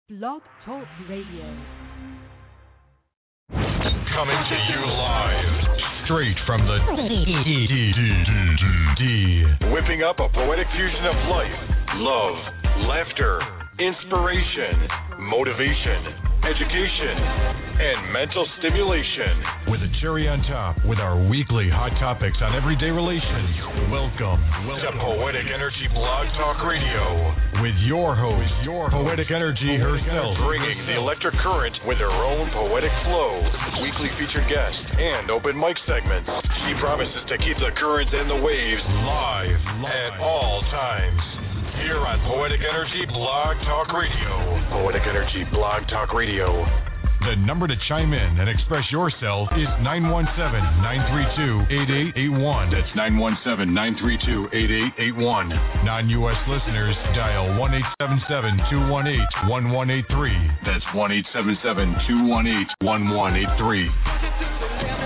Blog Talk Radio. Coming to you live, straight from the whipping up a poetic fusion of life, love, laughter, inspiration, motivation, education, and mental stimulation. With a cherry on top, with our weekly hot topics on everyday relations. Welcome to Poetic Energy Blog Talk Radio with your host, Poetic Energy herself, bringing the electric current with her own poetic flow, weekly featured guests, and open mic segments. She promises to keep the currents and the waves live at all times. Here on Poetic Energy Blog Talk Radio. Poetic Energy Blog Talk Radio. The number to chime in and express yourself is 917-932-8881. That's 917-932-8881. Non-U.S. listeners dial 1-877-218-1183. That's 1-877-218-1183.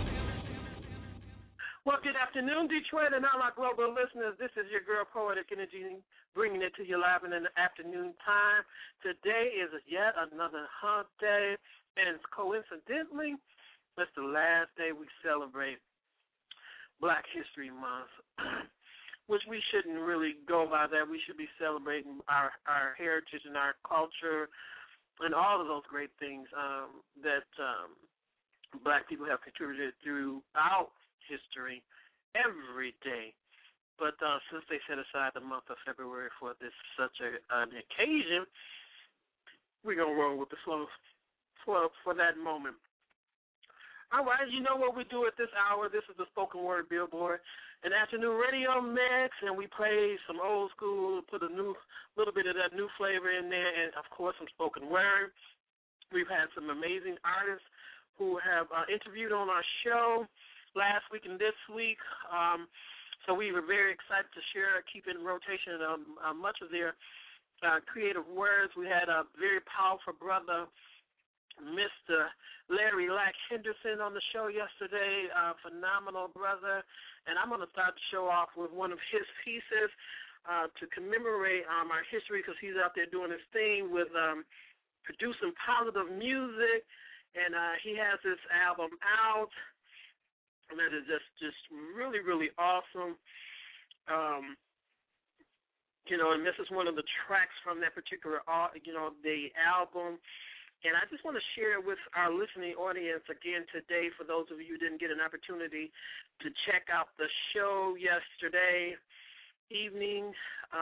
Well, good afternoon, Detroit, and all our global listeners. This is your girl, Poetic Energy, bringing it to you live in the afternoon time. Today is yet another hump day, and coincidentally, it's the last day we celebrate Black History Month, which we shouldn't really go by that. We should be celebrating our heritage and our culture and all of those great things that Black people have contributed throughout history every day. But since they set aside the month of February for this such an occasion, we're going to roll with the flow for that moment. All right, you know what we do at this hour. This is the Spoken Word Billboard, an afternoon radio mix, and we play some old school, put a little bit of that new flavor in there, and, of course, some spoken word. We've had some amazing artists who have interviewed on our show last week and this week, so we were very excited to keep in rotation much of their creative words. We had a very powerful brother, Mr. Larry Lack Henderson, on the show yesterday, phenomenal brother, and I'm going to start the show off with one of his pieces to commemorate our history, because he's out there doing his thing with producing positive music, and he has this album out. And that is just really, really awesome. And this is one of the tracks from that particular, the album. And I just want to share with our listening audience again today, for those of you who didn't get an opportunity to check out the show yesterday evening.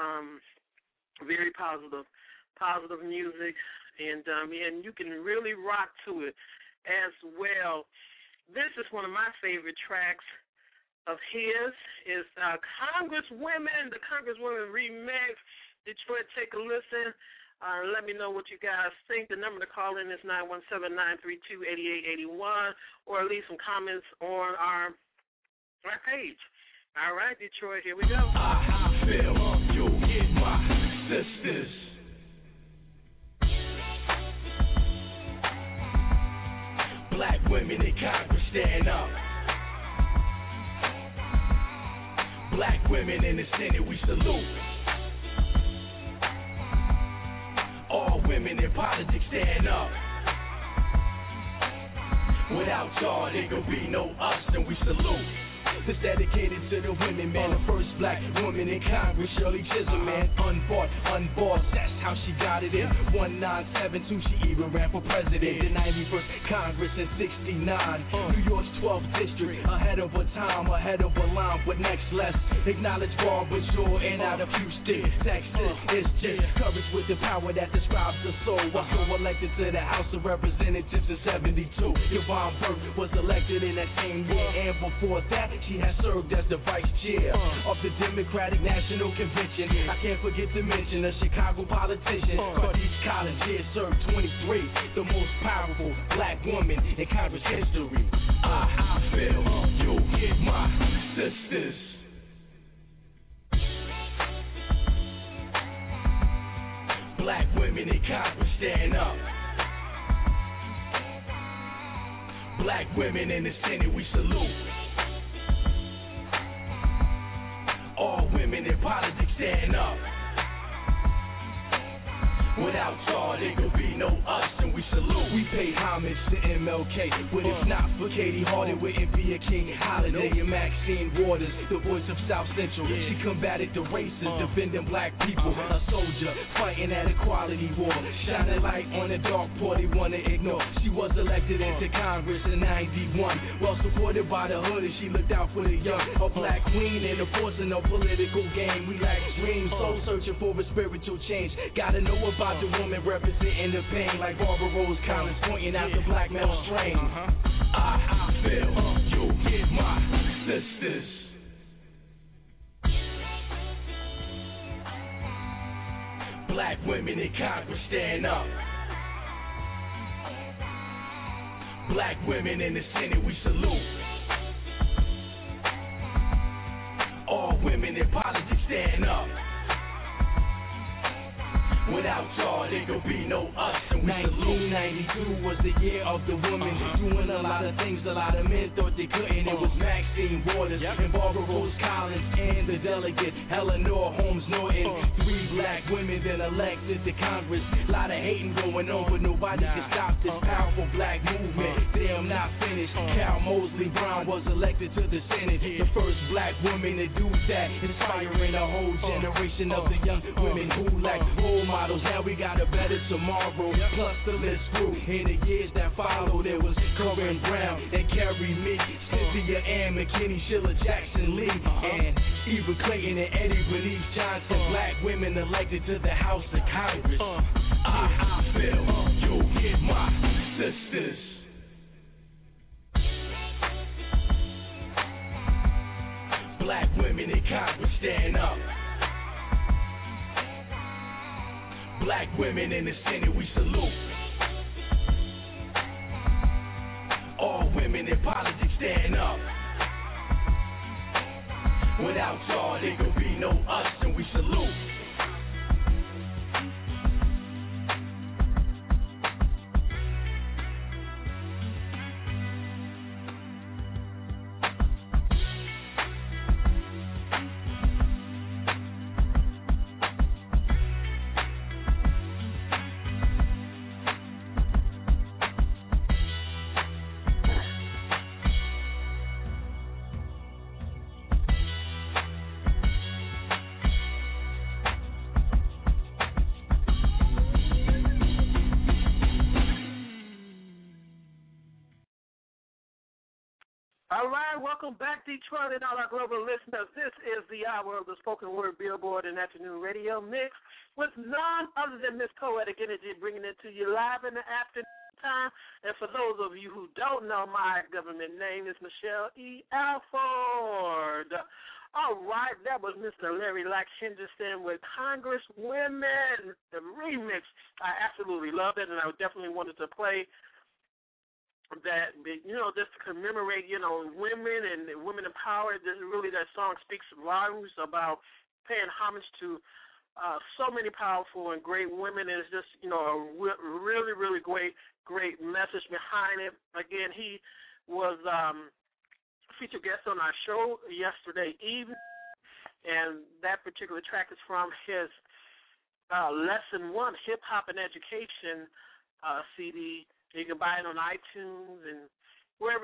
Very positive music, and you can really rock to it as well. This is one of my favorite tracks of his, is Congresswomen, the Congresswomen remix. Detroit, take a listen. Let me know what you guys think. The number to call in is 917-932-8881, or leave some comments on our page. All right, Detroit, here we go. I feel you in my sisters. Black women in Congress, stand up. Black women in the Senate, we salute. All women in politics, stand up. Without y'all, there could be no us, and we salute. This dedicated to the women, man. The first black woman in Congress, Shirley Chisholm, man. Unbought, that's how she got it in 1972, she even ran for president. The 91st Congress in 69, New York's 12th district, ahead of her time, ahead of her line. But next, let's acknowledge Barbara Shaw and out of Houston, Texas. It's just courage with the power that describes the soul. Was so elected to the House of Representatives in 72. Yvonne Burke was elected in that same year, and before that, she has served as the vice chair of the Democratic National Convention. I can't forget to mention a Chicago politician, Cardiff Collins, here served 23, the most powerful black woman in Congress history. I feel you in my sisters. Black women in Congress, stand up. Black women in the Senate, we salute. All women in politics, stand up. Without y'all, there could be no us, and we salute. We pay homage to MLK, but if not for Katie Hart, it wouldn't be a King Holiday. And Maxine Waters, the voice of South Central, she combated the racists, defending black people. A soldier fighting that equality war, shining light on the dark part they wanna ignore. She was elected into Congress in '91, well supported by the hood, and she looked out for the young. A black queen and a force in a political game. We lack dreams, soul searching for a spiritual change. Gotta know about the woman representing the pain, like Barbara Rose Collins pointing out the black male strain. I feel you get my sisters. Black women in Congress, stand up. Black women in the Senate, we salute. All women in politics, stand up. Without y'all, there could be no us, and we salute. 1992 was the year of the woman, doing a lot of things a lot of men thought they couldn't. It was Maxine Waters and Barbara Rose Collins and the delegate Eleanor Holmes Norton. 3 black women then elected to Congress. A lot of hating going on, but nobody can stop this powerful black movement. Damn, not finished. Cal Mosley Brown was elected to the Senate, the first black woman to do that, inspiring a whole generation of the young women who lack role models. Now we got a better tomorrow, plus the list grew. In the years that followed, there was Corinne Brown and Carrie Meek, Cynthia Ann McKinney, Sheila Jackson Lee, and Eva Clayton and Eddie Bernice Johnson. Black women elected to the House of Congress. I feel you get my sisters. Black women in Congress, stand up. Black women in the Senate, we salute. All women in politics, stand up. Without y'all, there could be no us, and we salute. All right, welcome back, Detroit and all our global listeners. This is the hour of the spoken word Billboard and afternoon radio mix with none other than Miss Poetic Energy, bringing it to you live in the afternoon time. And for those of you who don't know, my government name is Michelle E. Alford. All right, that was Mr. Larry Lax Henderson with Congress Women, the remix. I absolutely loved it, and I definitely wanted to play that, just to commemorate, women and women empowered. Really, that song speaks volumes about paying homage to so many powerful and great women. And it's just, a really, really great message behind it. Again, he was featured guest on our show yesterday evening, and that particular track is from his Lesson 1, Hip Hop and Education CD. You can buy it on iTunes and wherever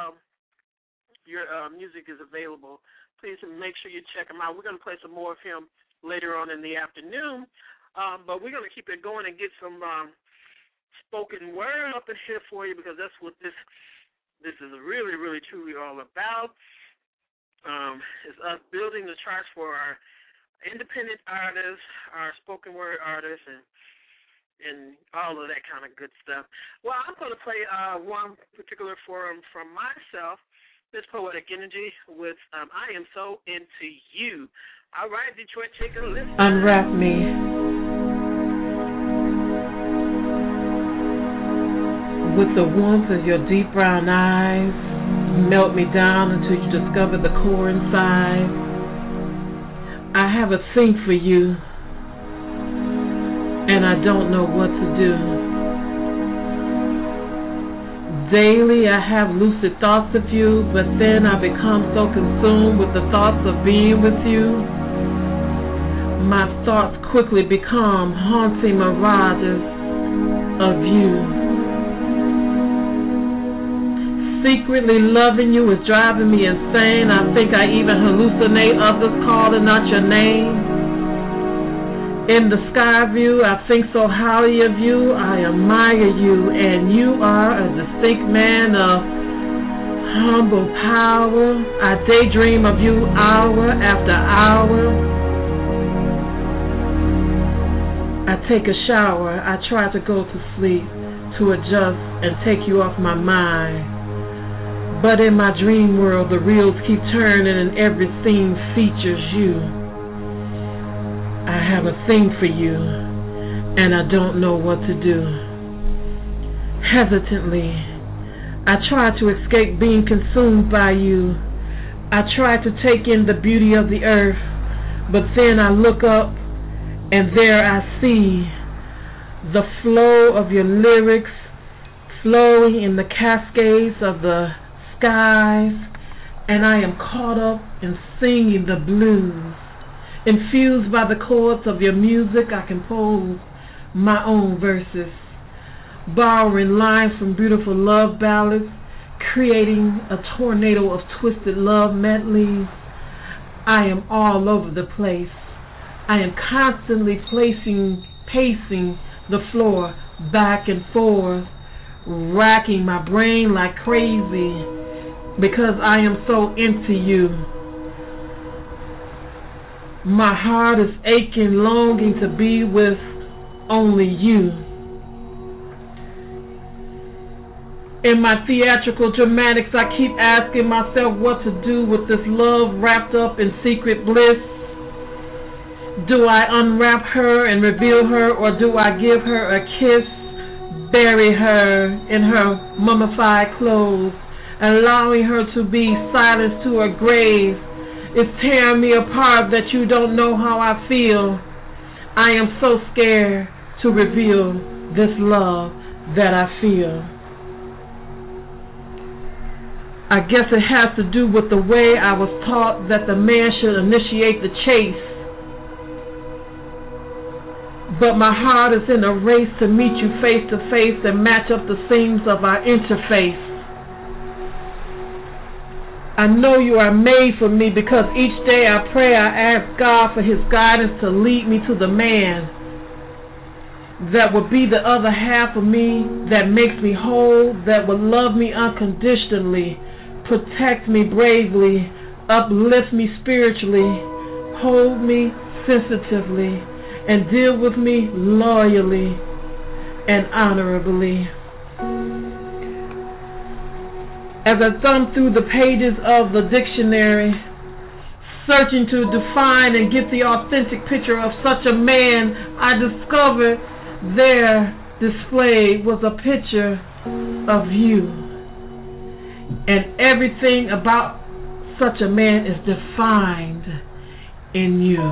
your music is available. Please make sure you check him out. We're going to play some more of him later on in the afternoon, but we're going to keep it going and get some spoken word up in here for you, because that's what this is really, really, truly all about. It's us building the charts for our independent artists, our spoken word artists, and all of that kind of good stuff. Well, I'm going to play one particular forum from myself, Miss Poetic Energy, with I Am So Into You. All right, Detroit, take a listen. Unwrap me. With the warmth of your deep brown eyes, melt me down until you discover the core inside. I have a thing for you, and I don't know what to do. Daily I have lucid thoughts of you, but then I become so consumed with the thoughts of being with you. my thoughts quickly become haunting mirages of you. Secretly loving you is driving me insane. I think I even hallucinate others calling out your name. In the sky view, I think so highly of you. I admire you, and you are a distinct man of humble power. I daydream of you hour after hour. I take a shower. I try to go to sleep, to adjust and take you off my mind. But in my dream world, the reels keep turning and every scene features you. I have a thing for you, and I don't know what to do. Hesitantly, I try to escape being consumed by you. I try to take in the beauty of the earth, but then I look up, and there I see the flow of your lyrics flowing in the cascades of the skies, and I am caught up in singing the blues. Infused by the chords of your music, I compose my own verses, borrowing lines from beautiful love ballads, creating a tornado of twisted love medleys. I am all over the place. I am constantly pacing the floor back and forth, racking my brain like crazy because I am so into you. My heart is aching, longing to be with only you. In my theatrical dramatics, I keep asking myself what to do with this love wrapped up in secret bliss. Do I unwrap her and reveal her, or do I give her a kiss, bury her in her mummified clothes, allowing her to be silenced to her grave? It's tearing me apart that you don't know how I feel. I am so scared to reveal this love that I feel. I guess it has to do with the way I was taught that the man should initiate the chase. But my heart is in a race to meet you face to face and match up the seams of our interface. I know you are made for me because each day I pray, I ask God for His guidance to lead me to the man that will be the other half of me, that makes me whole, that will love me unconditionally, protect me bravely, uplift me spiritually, hold me sensitively, and deal with me loyally and honorably. As I thumb through the pages of the dictionary, searching to define and get the authentic picture of such a man, I discovered there displayed was a picture of you. And everything about such a man is defined in you.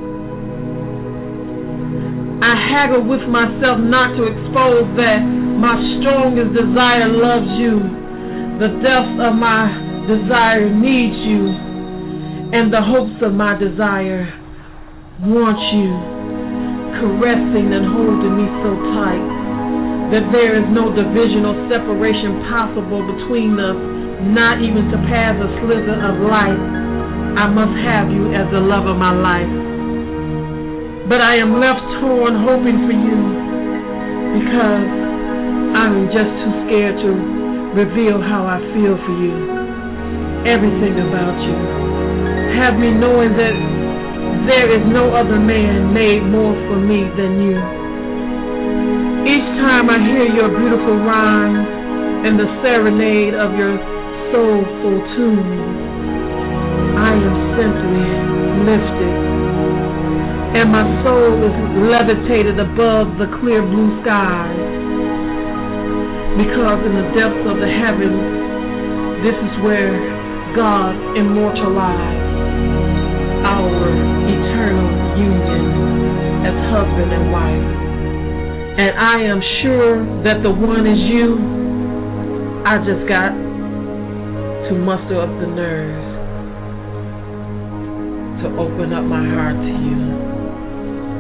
I haggle with myself not to expose that my strongest desire loves you. The depths of my desire needs you, and the hopes of my desire want you, caressing and holding me so tight that there is no division or separation possible between us, not even to pass a slither of light. I must have you as the love of my life. But I am left torn hoping for you because I'm just too scared to reveal how I feel for you, everything about you. Have me knowing that there is no other man made more for me than you. Each time I hear your beautiful rhymes and the serenade of your soulful tunes, I am simply lifted, and my soul is levitated above the clear blue skies. Because in the depths of the heavens, this is where God immortalized our eternal union as husband and wife. And I am sure that the one is you. I just got to muster up the nerves to open up my heart to you.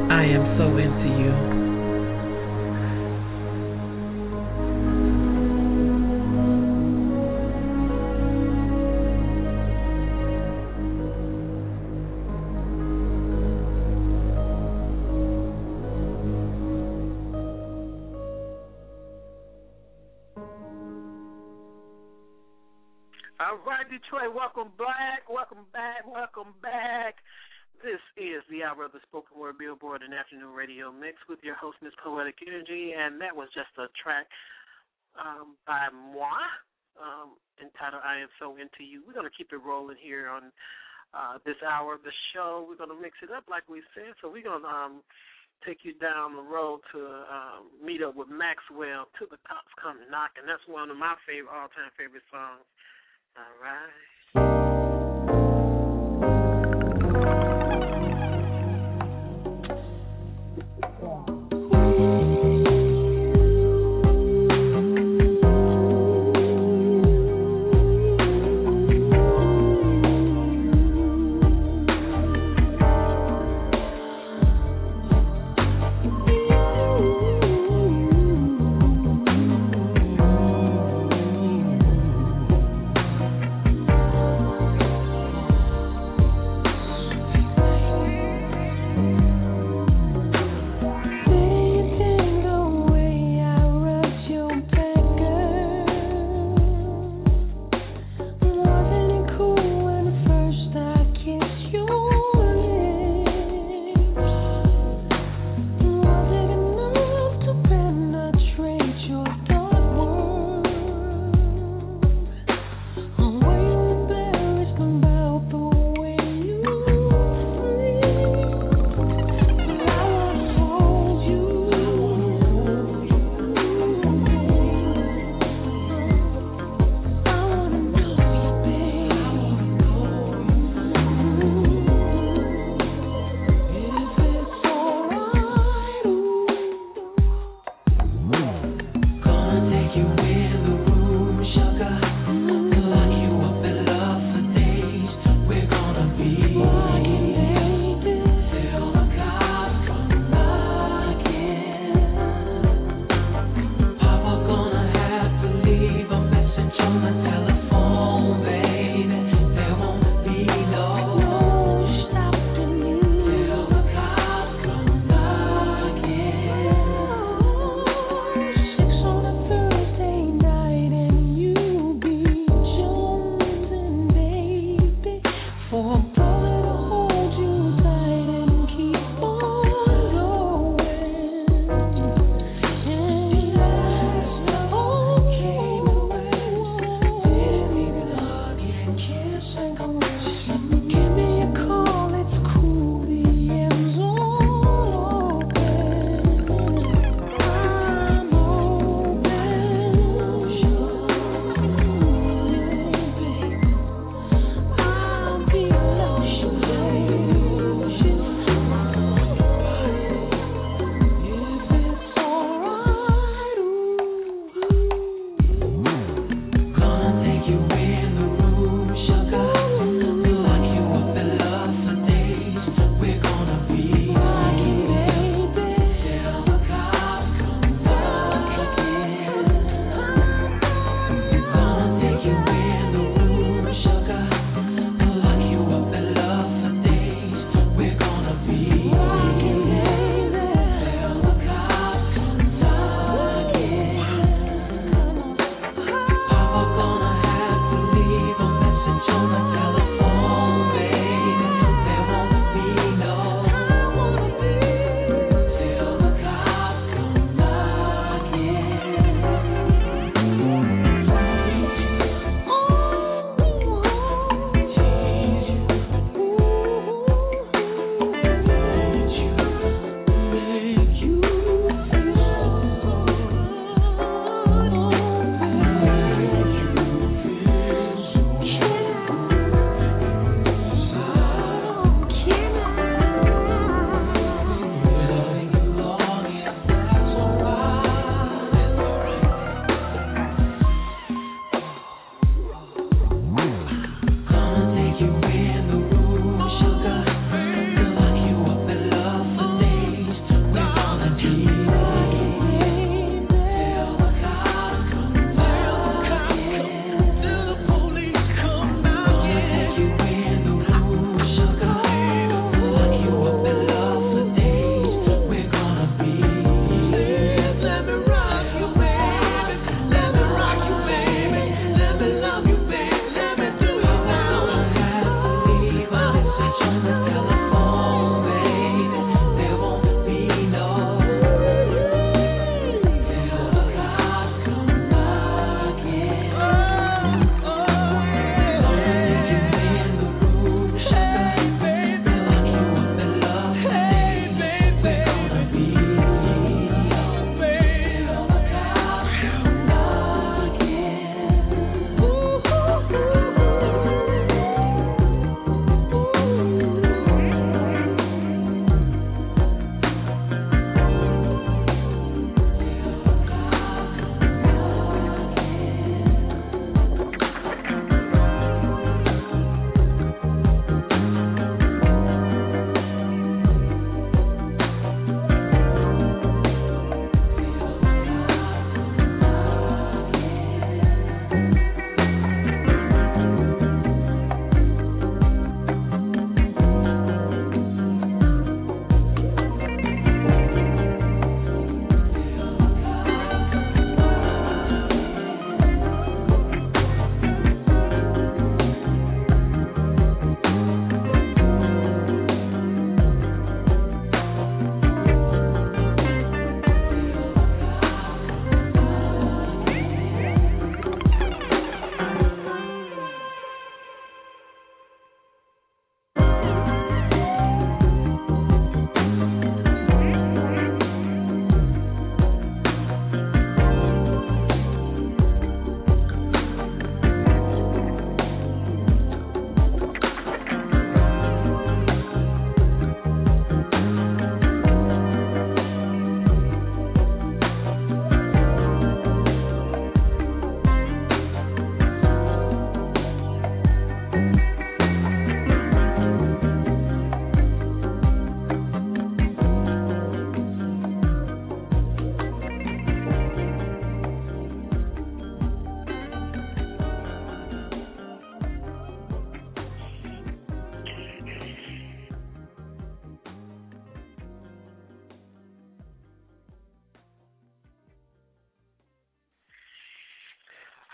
I am so into you. All right, Detroit, welcome back, welcome back, welcome back. This is the Hour of the Spoken Word Billboard and Afternoon Radio Mix with your host, Miss Poetic Energy, and that was just a track by moi entitled I Am So Into You. We're going to keep it rolling here on this hour of the show. We're going to mix it up like we said, so we're going to take you down the road to meet up with Maxwell, Till the Cops Come Knocking. That's one of my all-time favorite songs. All right.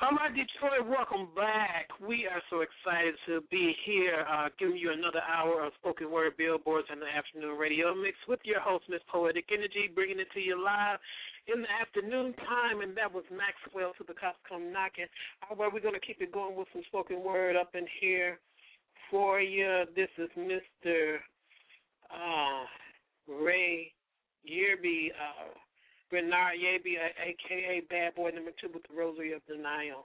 All right, Detroit, welcome back. We are so excited to be here, giving you another hour of spoken word billboards in the afternoon radio mix with your host, Miss Poetic Energy, bringing it to you live in the afternoon time, and that was Maxwell to the Cops Come Knocking. All right, we're going to keep it going with some spoken word up in here for you. This is Mr. Ray Yerby, Bernard Yerby, a.k.a. Bad Boy number 2 with the Rosary of Denial.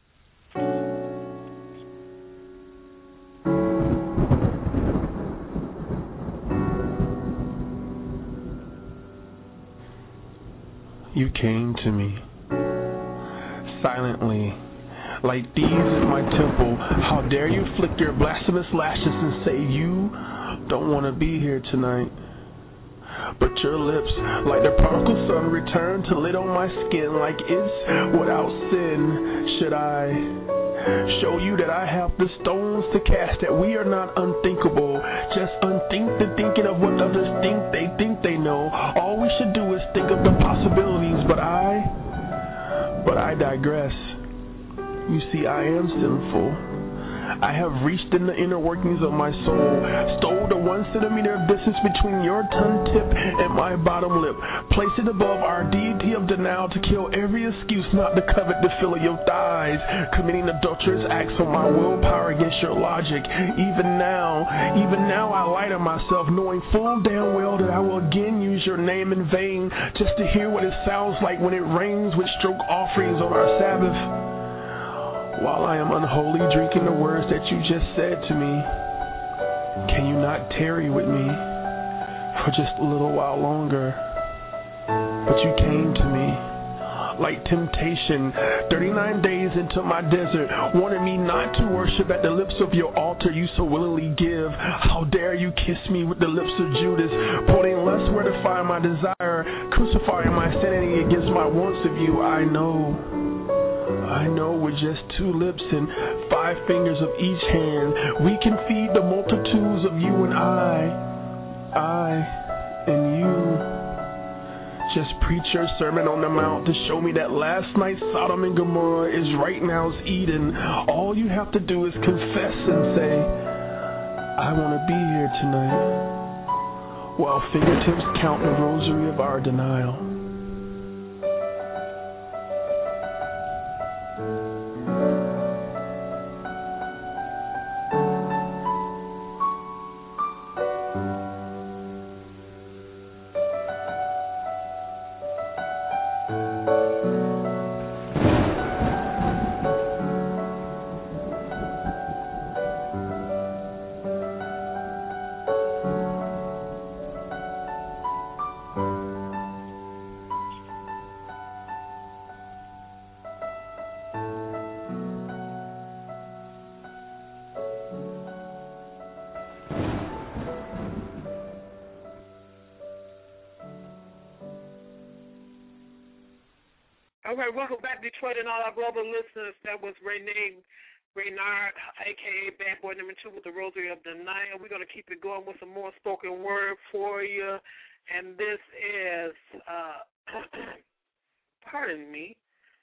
You came to me silently, like thieves in my temple. How dare you flick your blasphemous lashes and say you don't want to be here tonight. But your lips, like the prodigal son, return to lit on my skin like it's without sin. Should I show you that I have the stones to cast, that we are not unthinkable, just unthink the thinking of what others think they know. All we should do is think of the possibilities, but I digress. You see, I am sinful. I have reached in the inner workings of my soul, stole the 1 centimeter of distance between your tongue tip and my bottom lip, placed it above our deity of denial to kill every excuse not to covet the feel of your thighs, committing adulterous acts on my willpower against your logic. Even now I lie to myself, knowing full damn well that I will again use your name in vain, just to hear what it sounds like when it rains with stroke offerings on our Sabbath. While I am unholy drinking the words that you just said to me, can you not tarry with me for just a little while longer? But you came to me like temptation, 39 days into my desert, wanted me not to worship at the lips of your altar you so willingly give. How dare you kiss me with the lips of Judas, pointing lust where to find my desire, crucifying my sanity against my wants of you. I know with just 2 lips and 5 fingers of each hand, we can feed the multitudes of you and I and you. Just preach your Sermon on the Mount to show me that last night's Sodom and Gomorrah is right now's Eden. All you have to do is confess and say, I want to be here tonight, while fingertips count the rosary of our denial. All right, welcome back, Detroit, and all our global listeners. That was Reynard, a.k.a. Bad Boy number 2 with the Rosary of Denial. We're going to keep it going with some more spoken word for you. And this is, pardon me,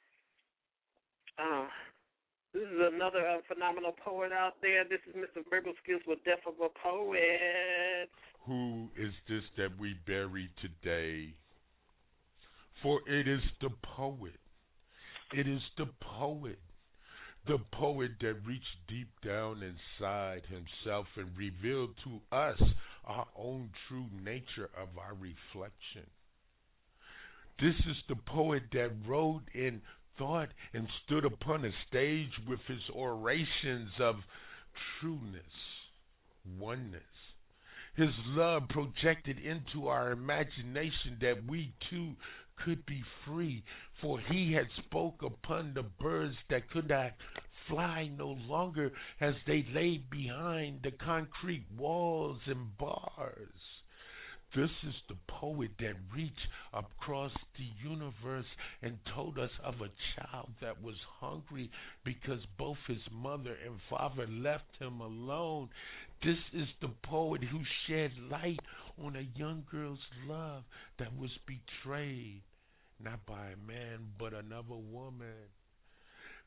this is another phenomenal poet out there. This is Mr. Verbal Skills with Death of a Poet. Who is this that we bury today? For it is the poet. It is the poet that reached deep down inside himself and revealed to us our own true nature of our reflection. This is the poet that rode in thought and stood upon a stage with his orations of trueness, oneness. His love projected into our imagination that we too could be free, for he had spoke upon the birds that could not fly no longer as they lay behind the concrete walls and bars. This is the poet that reached across the universe and told us of a child that was hungry because both his mother and father left him alone. This is the poet who shed light on a young girl's love that was betrayed, not by a man but another woman.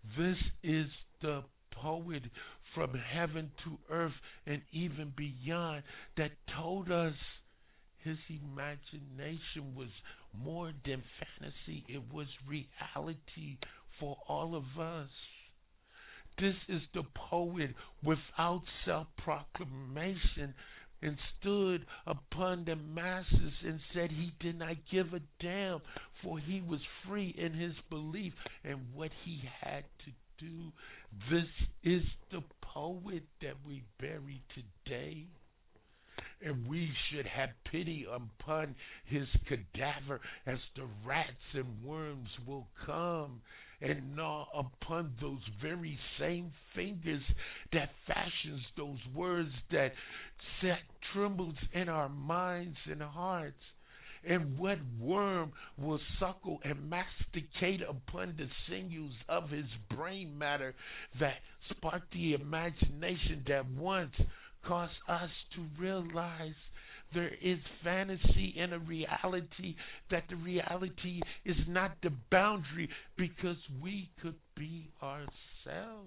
This is the poet from heaven to earth and even beyond that told us his imagination was more than fantasy. It was reality for all of us. This is the poet without self-proclamation and stood upon the masses and said he did not give a damn, for he was free in his belief and what he had to do. This is the poet that we bury today. And we should have pity upon his cadaver as the rats and worms will come and gnaw upon those very same fingers that fashions those words that trembles in our minds and hearts. And what worm will suckle and masticate upon the sinews of his brain matter that spark the imagination that once caused us to realize there is fantasy in a reality, that the reality is not the boundary because we could be ourselves.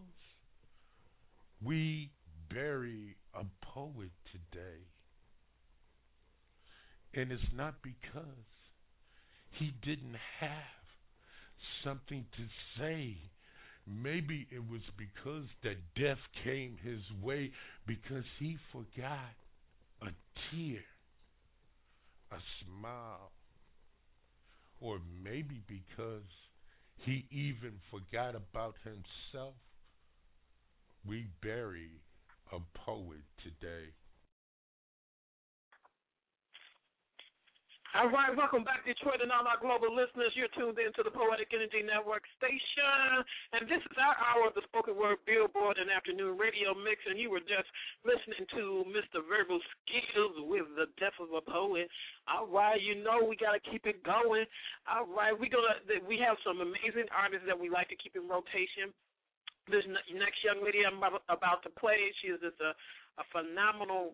We bury a poet today. And it's not because he didn't have something to say. Maybe it was because that death came his way because he forgot a tear, a smile, or maybe because he even forgot about himself. We bury a poet today. All right, welcome back, Detroit and all our global listeners. You're tuned in to the Poetic Energy Network station, and this is our hour of the spoken word Billboard and afternoon radio mix, and you were just listening to Mr. Verbal Skills with The Death of a Poet. All right, you know we got to keep it going. All right, we have some amazing artists that we like to keep in rotation. This next young lady I'm about to play, she is just a phenomenal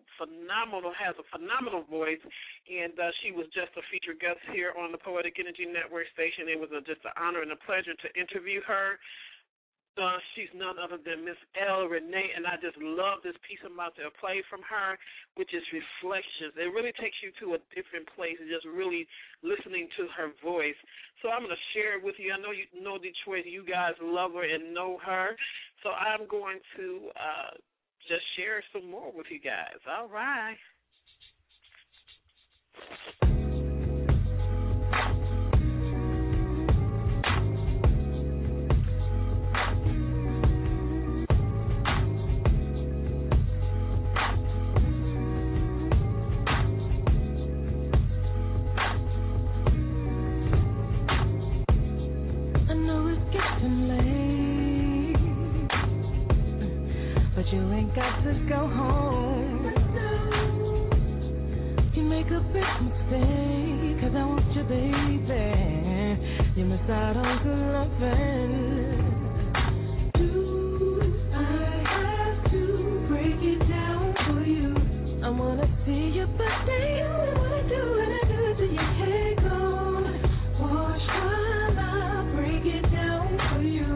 voice, and she was just a featured guest here on the Poetic Energy Network station. It was just an honor and a pleasure to interview her. She's none other than Miss L. Renee, and I just love this piece I'm about to play from her, which is Reflections. It really takes you to a different place, just really listening to her voice. So I'm going to share it with you. I know you know Detroit. You guys love her and know her. So I'm going to just share some more with you guys. All right. You ain't got to go home. You make a big mistake, 'cause I want you, baby. You miss out on good loving. Do I have to break it down for you? I wanna see your body. I wanna do what I do till your hair gone. Watch while I break it down for you.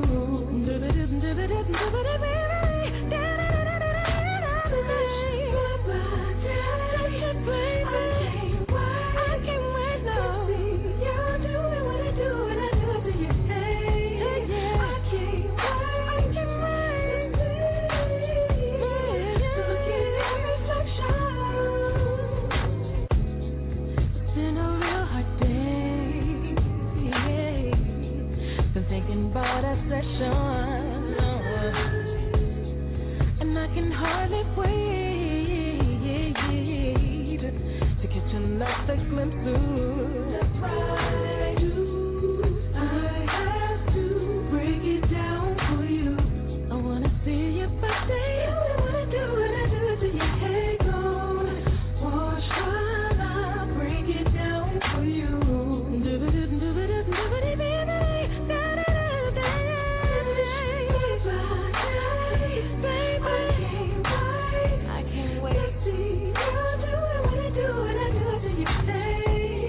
And I can hardly wait to catch another glimpse of. That's right, I do. I have to break it down for you. I wanna see your body. I wanna do what I do till your hair gone. Watch while I break it down for you. I can't wait. You do what I do, and I do it till you say.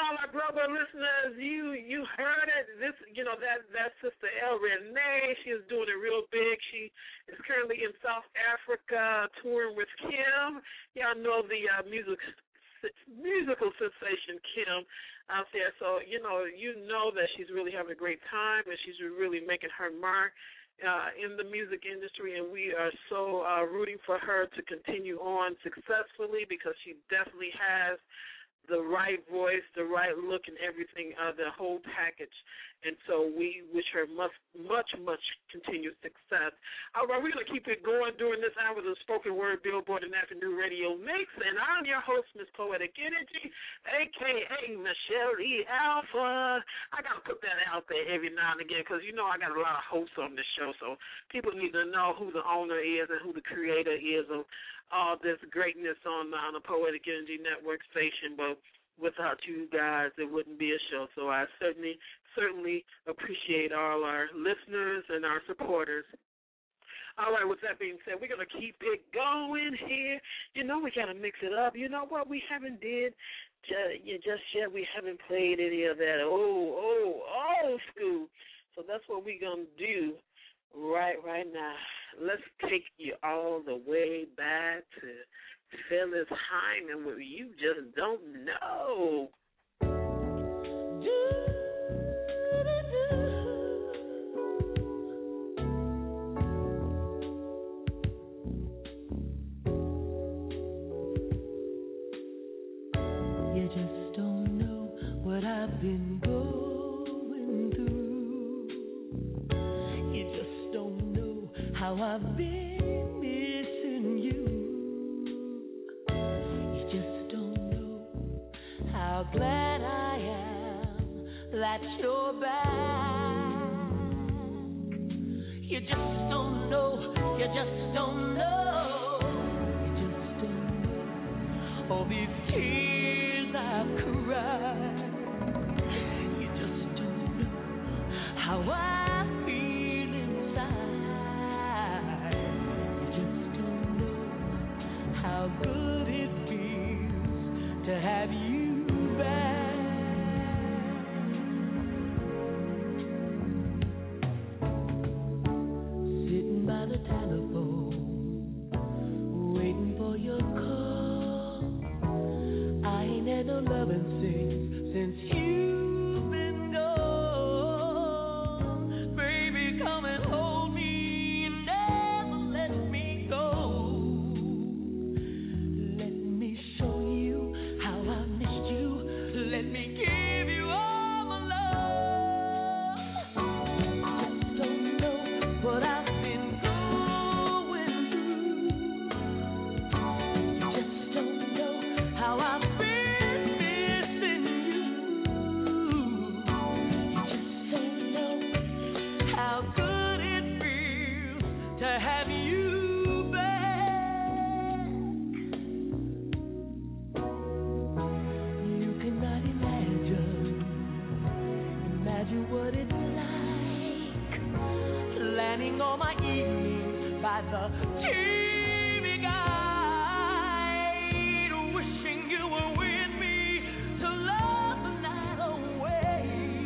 all our global listeners, you heard it. This, that Sister El Renee, she is doing it real big. She is currently in South Africa touring with Kim. Y'all know the musical sensation Kim out there. So, you know that she's really having a great time and she's really making her mark in the music industry, and we are so rooting for her to continue on successfully because she definitely has the right voice, the right look, and everything, the whole package. And so we wish her much continued success. All right, we're going to keep it going during this hour of the Spoken Word Billboard and Afternoon Radio Mix. And I'm your host, Miss Poetic Energy, a.k.a. Michelle E. Alpha. I got to put that out there every now and again because, I got a lot of hosts on this show, so people need to know who the owner is and who the creator is of all this greatness on the Poetic Energy Network station. But without you guys, it wouldn't be a show. So I certainly appreciate all our listeners and our supporters. All right, with that being said, we're going to keep it going here. We got to mix it up. You know what? We haven't did just yet. We haven't played any of that old school. So that's what we're going to do right now. Let's take you all the way back to Phyllis Hyman, where you just don't know. You just don't know what I've been going through. You just don't know how I've been missing you. How glad I am that you're back. You just don't know, you just don't know, you just don't know all these tears I've cried. You just don't know how I feel inside. You just don't know how good it feels to have you back. Sitting by the telephone, waiting for your call. I ain't had no loving since you've been gone. Baby, come and hold me, never let me go. Let me show you how I missed you. Let me give you all my love. Just don't know what I've been going through. Just don't know how I've been missing you. Just don't know how good it feels to have you back. You cannot imagine what it's like, landing on my evening by the TV guide, wishing you were with me to love the night away.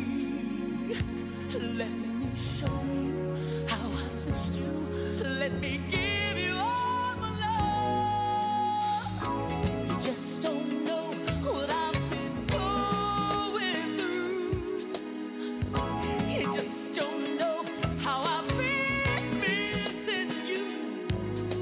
Let me show you how I missed you. Let me give you all my love. You just don't know what I've been going through. You just don't know how I've been missing you.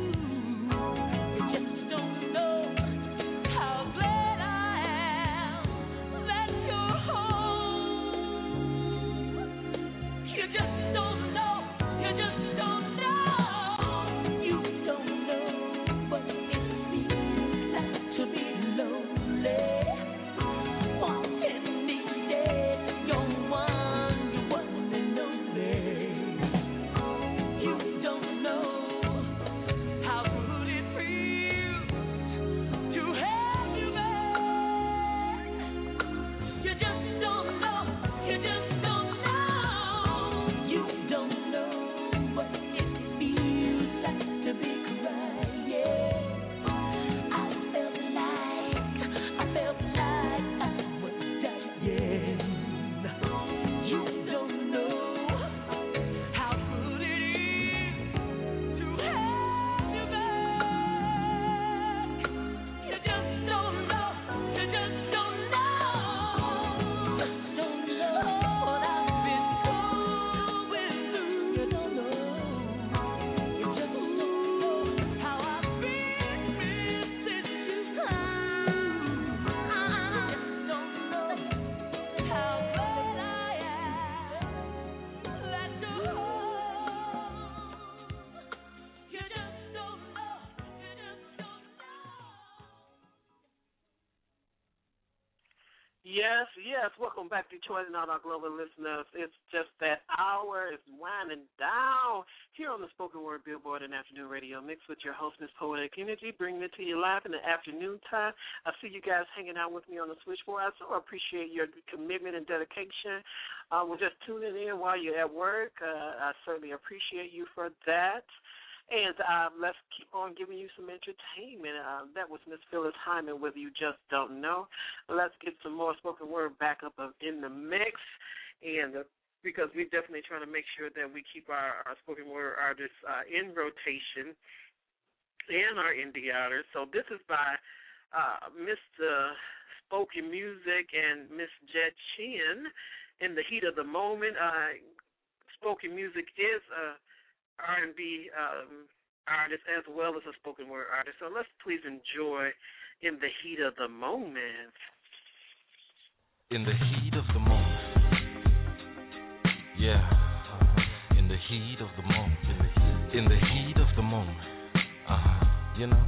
Yes. Welcome back, Detroit and all our global listeners. It's just that hour is winding down here on the Spoken Word Billboard and Afternoon Radio Mix with your host, Miss Poetic Energy, bringing it to you live in the afternoon time. I see you guys hanging out with me on the switchboard. I so appreciate your commitment and dedication. We're just tuning in while you're at work. I certainly appreciate you for that. And let's keep on giving you some entertainment. That was Miss Phyllis Hyman with You Just Don't Know. Let's get some more spoken word back up in the mix, and because we're definitely trying to make sure that we keep our spoken word artists in rotation and our indie artists. So this is by Mr. Spoken Music and Miss Jet Chin, In the Heat of the Moment. Spoken Music is a R&B artist as well as a spoken word artist. So let's please enjoy In the Heat of the Moment. In the heat of the moment. Yeah. In the heat of the moment. In the heat of the moment. You know.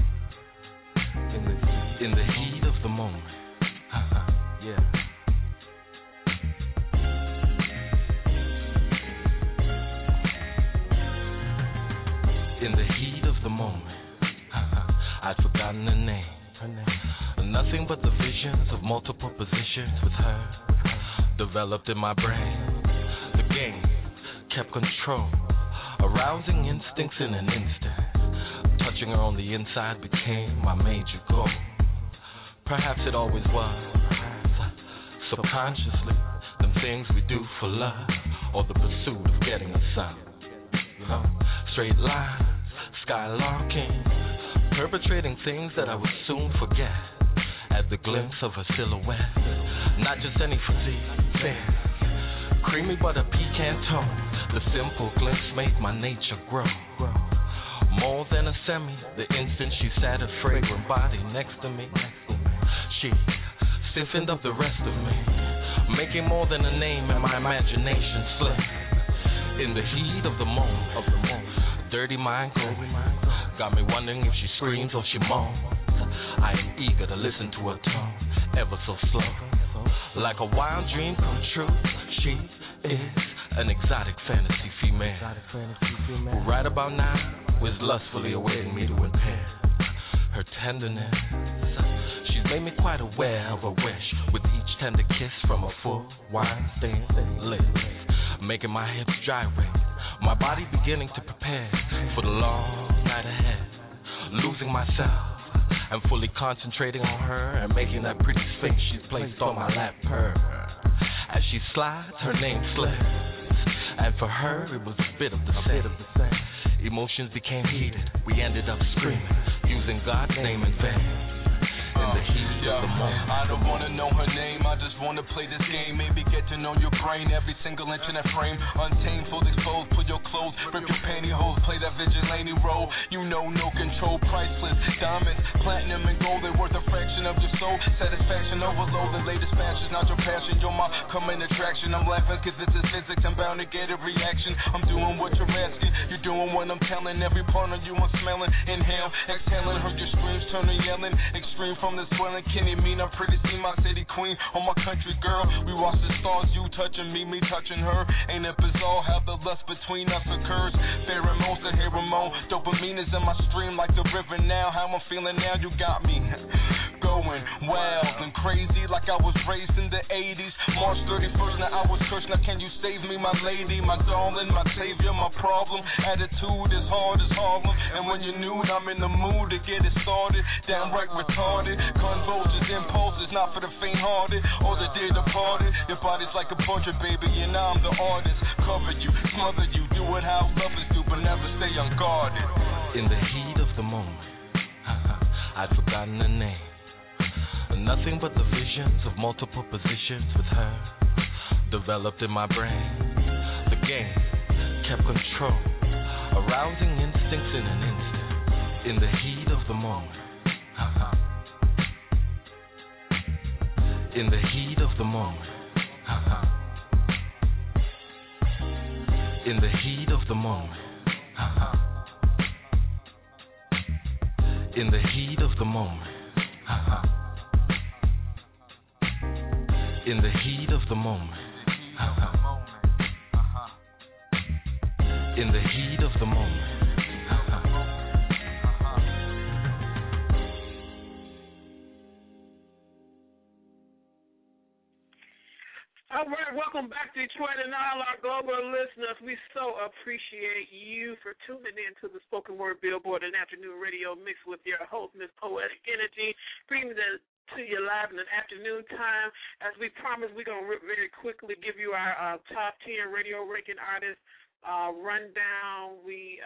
In the heat of the moment. Yeah. In the heat of the moment, I'd forgotten her name. Nothing but the visions of multiple positions with her developed in my brain. The game kept control, arousing instincts in an instant. Touching her on the inside became my major goal. Perhaps it always was. Subconsciously, them things we do for love, or the pursuit of getting a son. You know, straight lines, skylarking, perpetrating things that I would soon forget. At the glimpse of her silhouette, not just any physique, thin, creamy but a pecan tone. The simple glimpse made my nature grow. More than a semi, the instant she sat a fragrant body next to me, she stiffened up the rest of me, making more than a name in my imagination slip. In the heat of the moment, dirty mind cold, got me wondering if she screams or she moans. I am eager to listen to her tone, ever so slow, like a wild dream come true. She is an exotic fantasy female, who right about now was lustfully awaiting me to impair her tenderness. She's made me quite aware of her wish, with each tender kiss from her full wine-stained lips, making my hips gyrate, my body beginning to prepare for the long night ahead, losing myself and fully concentrating on her and making that pretty sphinx she's placed on my lap purr. As she slides, her name slips, and for her it was a bit of the same. Emotions became heated, we ended up screaming, using God's name in vain. In the heat of the moment. I don't wanna know her name, I just wanna play this game. Maybe get to know your brain, every single inch in that frame. Untamed, full exposed, pull your clothes, rip your pantyhose, play that vigilante role. You know, no control, priceless. Diamonds, platinum and gold, they're worth a fraction of your soul. Satisfaction overload, the latest fashion, not your passion. You're my coming attraction. I'm laughing cause it's a physics, I'm bound to get a reaction. I'm doing what you're asking, you're doing what I'm telling. Every part of you I'm smelling, inhale, exhaling. Heard your screams turn to yelling, extreme from the swelling. Can it mean I'm pretty, see my city queen on my country girl? We watch the stars, you touching me touching her. Ain't it bizarre how the lust between us occurs? Pheromones to hormone, dopamine is in my stream like the river now. How I'm feeling now, you got me going wild and crazy like I was raised in the 80s. March 31st, now I was cursed. Now can you save me, my lady, my darling, my savior, my problem? Attitude is hard as Harlem, and when you're nude, I'm in the mood to get it started. Downright retarded, convulsions, impulses, not for the faint-hearted or the dear departed. Your body's like a portrait, baby, and I'm the artist. Cover you, smother you, do it how lovers do, but never stay unguarded. In the heat of the moment, I'd forgotten her name. Nothing but the visions of multiple positions with her developed in my brain. The game kept control, arousing instincts in an instant. In the heat of the moment, in the heat of the moment, in the heat of the moment, in the heat of the moment, In the heat of the moment. In the heat of the moment. All right, welcome back to Detroit and all our global listeners. We so appreciate you for tuning in to the Spoken Word Billboard and Afternoon Radio Mix with your host, Miss Poetic Energy, bringing it to you live in the afternoon time. As we promised, we're going to very quickly give you our top 10 radio ranking artists rundown. We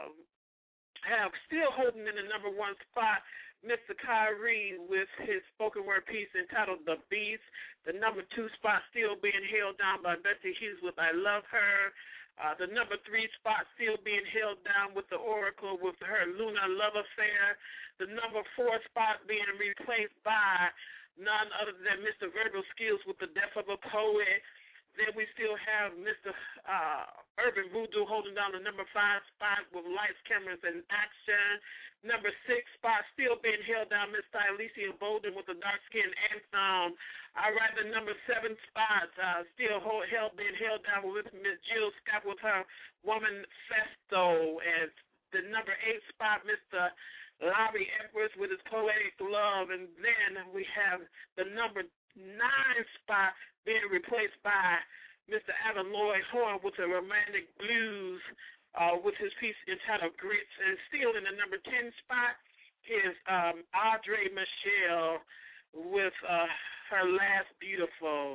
have still holding in the number one spot Mr. Kyrie with his spoken word piece entitled The Beast. The number 2 spot still being held down by Betsy Hughes with I Love Her. The number 3 spot still being held down with the Oracle with her Luna Love Affair. The number 4 spot being replaced by none other than Mr. Verbal Skills with The Death of a Poet. Then we still have Mr. Urban Voodoo holding down the number 5 spot with Lights, Cameras, and Action. Number 6 spot still being held down, Miss Alicia Bolden with the Dark Skin Anthem. All right, the number 7 spot still being held down with Miss Jill Scott with her Woman Festo. And the number 8 spot, Mr. Larry Edwards with his Poetic Love. And then we have the number 9 spot being replaced by Mr. Adam Lloyd Horn with the Romantic Blues with his piece entitled Grits. And still in the number 10 spot is Audrey Michelle with her Last Beautiful.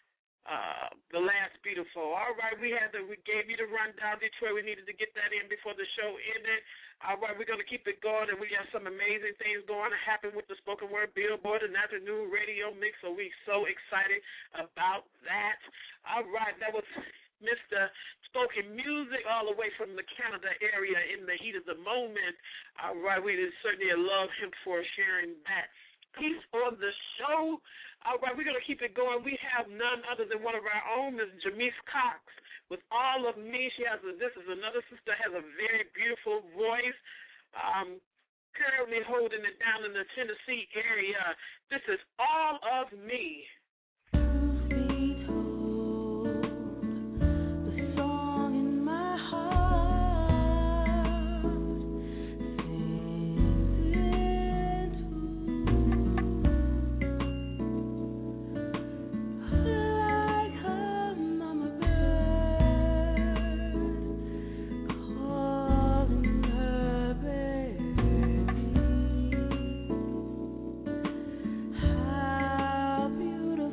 The Last Beautiful. All right, we gave you the rundown, Detroit. We needed to get that in before the show ended. All right, we're going to keep it going, and we got some amazing things going to happen with the Spoken Word Billboard and Afternoon Radio Mix, so we're so excited about that. All right, that was Mr. Spoken Music all the way from the Canada area in the heat of the moment. All right, we certainly love him for sharing that piece on the show. All right, we're going to keep it going. We have none other than one of our own, Ms. Jamise Cox, with All of Me. This is another sister, has a very beautiful voice. Currently holding it down in the Tennessee area. This is All of Me. Beautiful.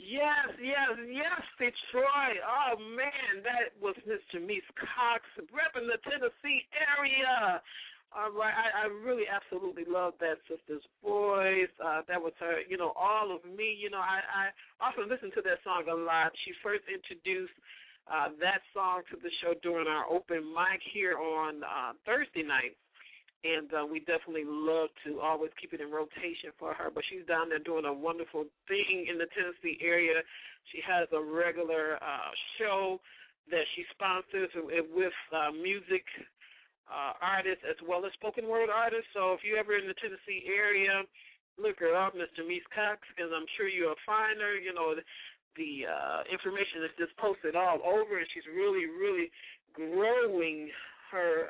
Yes, Detroit. Oh, man, that was Miss Janice Cox repping the Tennessee area. All right, I really absolutely love that sister's voice. That was her, All of Me. I often listen to that song a lot. She first introduced that song to the show during our open mic here on Thursday nights. And we definitely love to always keep it in rotation for her. But she's down there doing a wonderful thing in the Tennessee area. She has a regular show that she sponsors with music artists as well as spoken word artists. So if you're ever in the Tennessee area, look her up, Miss Janice Cox, because I'm sure you'll find her. The information is just posted all over, and she's really, really growing her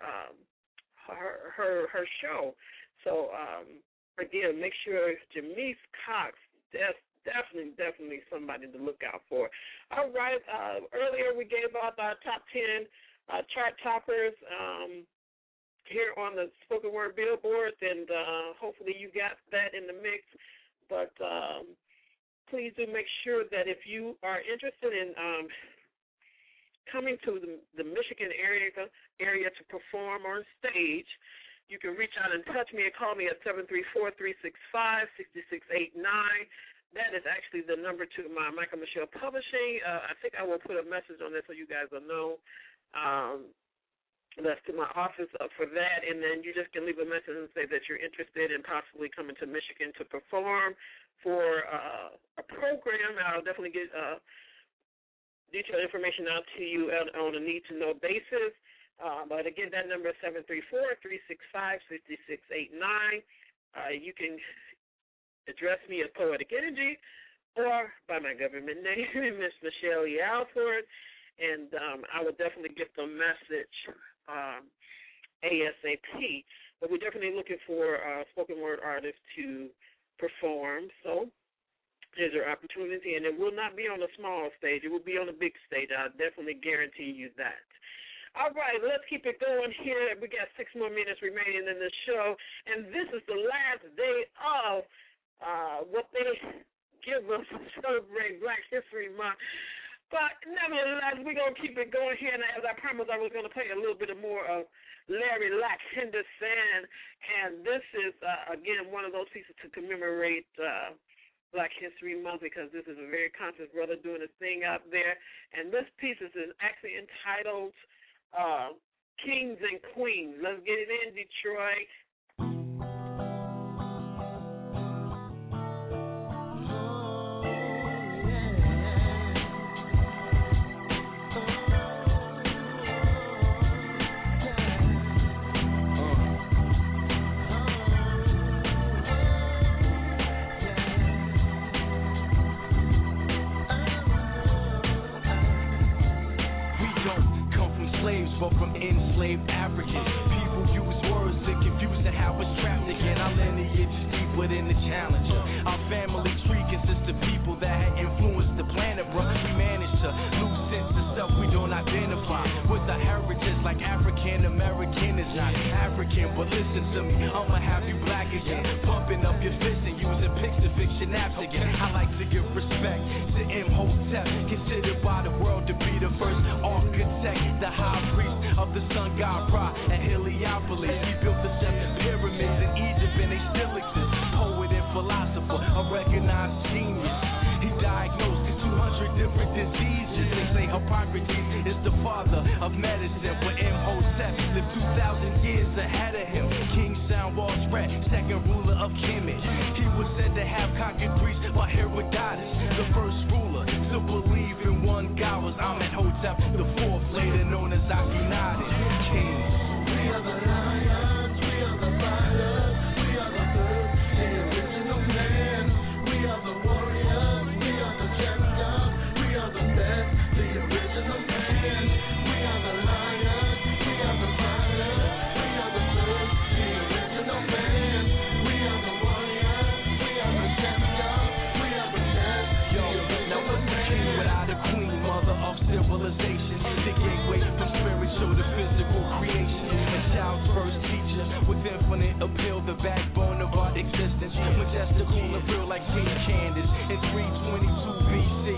show. So again, make sure Janice Cox. That's definitely somebody to look out for. All right. Earlier we gave out our top 10 chart toppers here on the spoken word billboards, and hopefully you got that in the mix. But please do make sure that if you are interested in coming to the Michigan area to perform on stage, you can reach out and touch me and call me at 734-365-6689. That is actually the number to my Michael Michelle Publishing. I think I will put a message on there so you guys will know. That's to my office for that, and then you just can leave a message and say that you're interested in possibly coming to Michigan to perform for a program. I'll definitely get detailed information out to you on a need-to-know basis. But again, that number is 734-365-6689. You can address me as Poetic Energy or by my government name, Miss Michelle E. Alford, and I will definitely get the message ASAP. But we're definitely looking for spoken word artists to perform. So here's your opportunity, and it will not be on a small stage. It will be on a big stage. I definitely guarantee you that. All right, let's keep it going here. We got 6 more minutes remaining in the show, and this is the last day of what they give us to celebrate Black History Month. But nevertheless, we're going to keep it going here, and as I promised, I was going to play a little bit more of Larry Lax Henderson, and this is, again, one of those pieces to commemorate Black History Month, because this is a very conscious brother doing his thing out there. And this piece is actually entitled Kings and Queens. Let's get it in, Detroit. But from enslaved Africans, people use words to confuse and how it's trapped again. Our lineage is deeper than the Challenger. Our family tree consists of people that had influenced the planet, bro. We managed to lose sense of self. We don't identify with the heritage like African American is not African. But listen to me, I'ma have you black again, pumping up your fist and using picture fiction apps again. I like to give respect to Imhotep, considered by the world to be the first architect, the high priest of the sun god Ra at Heliopolis. He built the 7 pyramids in Egypt and they still exist. Poet and philosopher, a recognized genius. He diagnosed 200 different diseases. They say Hippocrates is the father of medicine, but Imhotep lived 2,000 years ahead of him. King Soundwall's rat, second ruler of Kemet. He was said to have conquered Greece by Herodotus, the first ruler to believe in one God was Amenhotep the fourth, later known as Akhenaten. King. We are the lions, we are the fighters, we are the birds, the original man. We are the warriors, we are the champions, we are the best, the original man. We are the lions, we are the fighters, we are the birds, the original man. We are the warriors, we are the champions, we are the best. Yo, now what's the king without a queen, mother of civilization, the gateway from spiritual to physical creation, a child's first teacher with infinite appeal, the backbone of our existence, majestical and real like King Candace in 322 BC.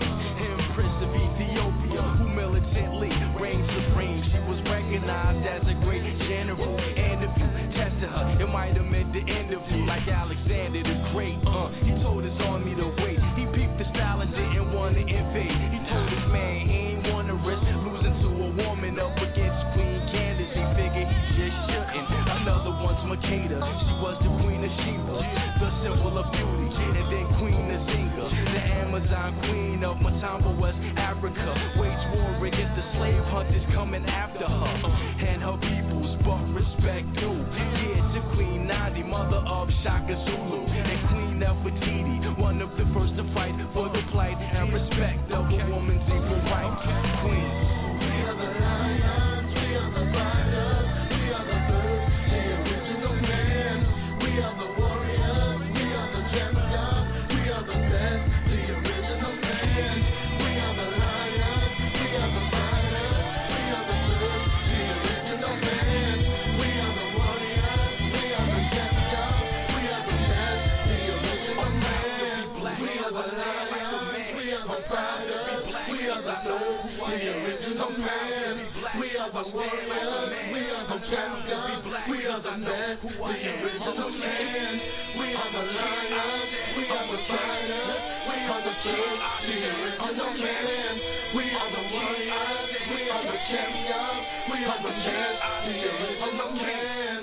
did the interview like Alexander the Great. He told his army to wait. He peeped the style and didn't want to invade. He told his man he ain't want to risk losing to a woman up against Queen Candace. He figured he just shouldn't. Another one's Makeda. She was the Queen of Sheba, the symbol of beauty, and then Queen Nzinga, the Amazon Queen of Matamba, West Africa. Wage war against the slave hunters coming after her, and her peoples but respect due. Yeah, to Queen Nandi, mother of Shaka Zulu, and Queen Nefertiti, one of the first to fight for the plight and respect of a woman's equal rights. Queen. We are the lions, we are the fighters, we are the birds, the original man. We are the warriors, we are the champions, we are the best, the original man. We are the lions, we are the fighters, we are the birds, the original man. We are the warriors, we are the champions, we are the best, the original man. We are the lions, we are the fighters, we are the birds, the original man. We are the warriors, we are the champions, we are the best, the original man. We are the lions, we are the fighters, we are the birds, the original man. We are the warriors, we are the champions, we are the best, the original man.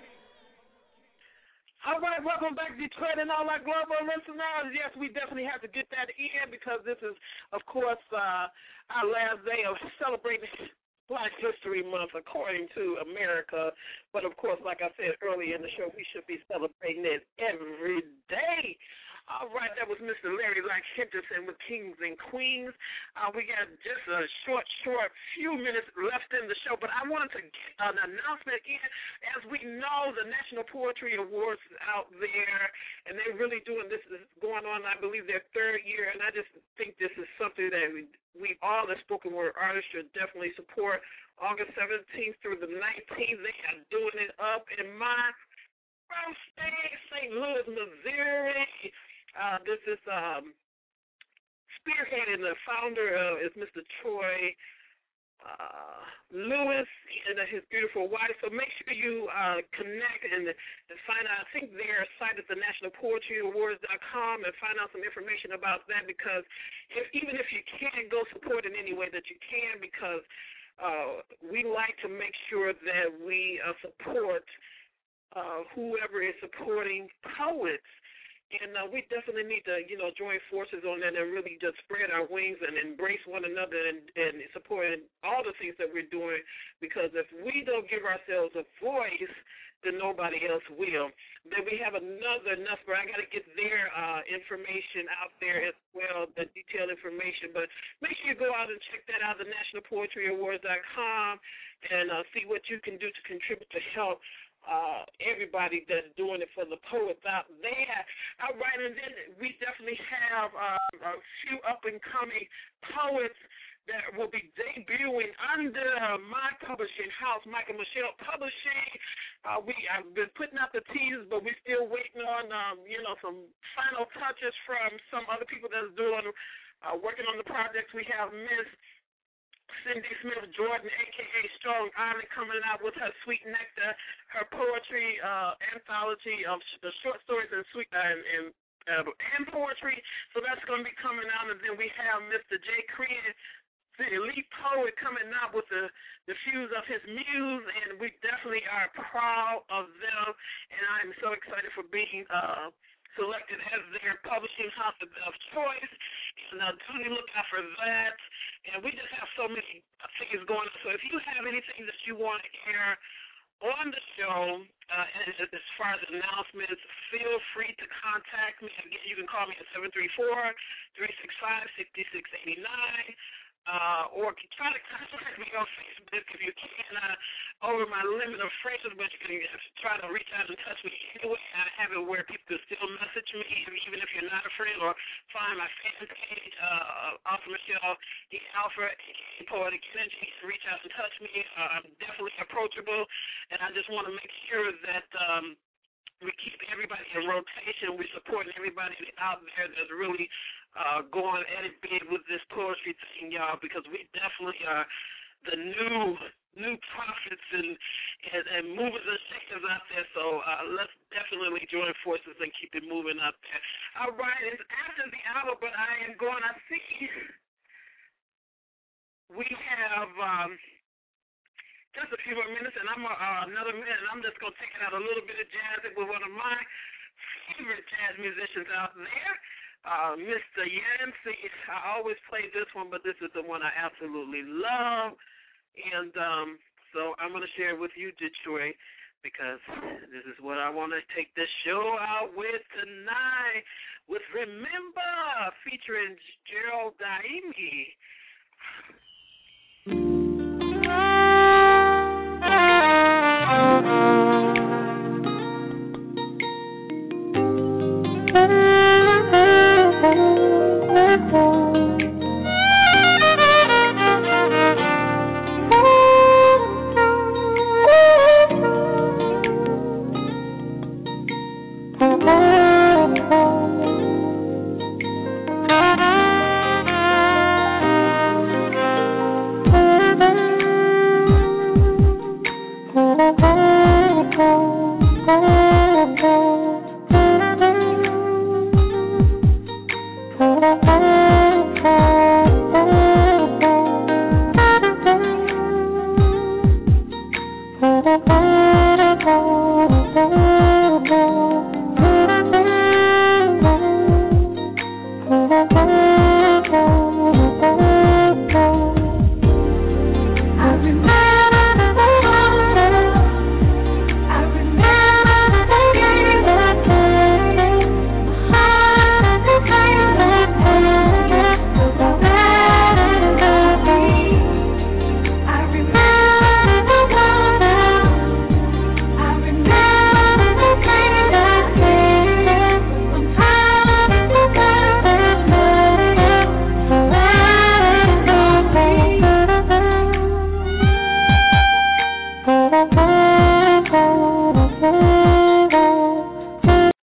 All right, welcome back, Detroit, and all our global listeners. Yes, we definitely have to get that in because this is, of course, our last day of celebrating Black History Month, according to America. But, of course, like I said earlier in the show, we should be celebrating it every day. All right, that was Mr. Larry Lack Henderson with Kings and Queens. We got just a short few minutes left in the show, but I wanted to get an announcement in. As we know, the National Poetry Awards is out there, and they're really doing this. This is going on, I believe, their third year, and I just think this is something that we all as spoken word artists should definitely support. August 17th through the 19th, they are doing it up in my state, St. Louis, Missouri. This is spearheaded, and the founder is Mr. Troy Lewis and his beautiful wife. So make sure you connect and find out. I think their site is the nationalpoetryawards.com and find out some information about that, because even if you can't go support in any way that you can, because we like to make sure that we support whoever is supporting poets. And we definitely need to, join forces on that and really just spread our wings and embrace one another and support all the things that we're doing, because if we don't give ourselves a voice, then nobody else will. Then we have another number. I got to get their information out there as well, the detailed information. But make sure you go out and check that out, the nationalpoetryawards.com, and see what you can do to contribute to help everybody that's doing it for the poets out there. All right, and then we definitely have a few up-and-coming poets that will be debuting under my publishing house, Michael Michelle Publishing. I've been putting out the teasers, but we're still waiting on, some final touches from some other people that's doing, working on the projects. We have Miss Cindy Smith Jordan, a.k.a. Strong Island, coming out with her Sweet Nectar, her poetry anthology of the short stories and and poetry. So that's going to be coming out. And then we have Mr. Jay Crean, the elite poet, coming out with the fuse of his muse, and we definitely are proud of them. And I'm so excited for being selected as their publishing house of choice, and definitely look out for that. And we just have so many things going on. So if you have anything that you want to air on the show, as far as announcements, feel free to contact me. Again, you can call me at 734-365-6689. Or try to contact me on Facebook if you can, over my limit of phrases, but you can try to reach out and touch me anyway. I have it where people can still message me, even if you're not a friend, or find my fan page, Alpha Michelle, the Alpha, Poetic Energy, reach out and touch me. I'm definitely approachable, and I just want to make sure that we keep everybody in rotation. We're supporting everybody out there that's really going at it big with this poetry thing, y'all, because we definitely are the new new prophets and movers and shakers out there. So let's definitely join forces and keep it moving up there. All right, it's after the hour, but I am going. I see we have just a few more minutes, and I'm another minute, and I'm just going to take it out a little bit of jazz with one of my favorite jazz musicians out there, Mr. Yancey. I always play this one, but this is the one I absolutely love. And so I'm going to share it with you, Detroit, because this is what I want to take this show out with tonight, with Remember, featuring Gerald Daimi.